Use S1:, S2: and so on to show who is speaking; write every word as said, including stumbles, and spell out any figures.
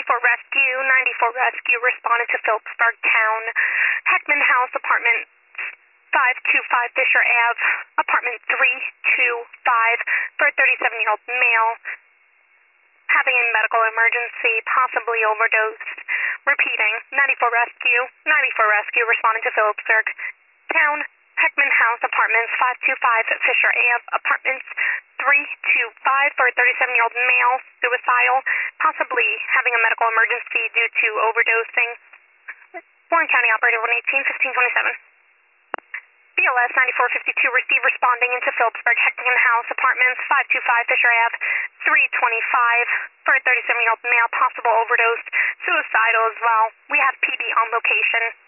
S1: ninety-four Rescue, ninety-four Rescue responded to Phillipsburg Town, Heckman House, apartment five two five Fisher Avenue, apartment three two five, for a thirty-seven-year-old male having a medical emergency, possibly overdosed. Repeating, ninety-four Rescue, ninety-four Rescue responded to Phillipsburg Town, Heckman House, apartments five two five Fisher Avenue, apartments three two five, for a thirty-seven-year-old male, suicidal, possibly having a medical emergency due to overdosing. Warren County Operator one eighteen, fifteen twenty-seven. B L S ninety-four fifty-two received responding into Phillipsburg Heckman House, apartments five two five Fisher Avenue, three twenty-five, for a thirty-seven-year-old male, possible overdose, suicidal as well. We have P B on location.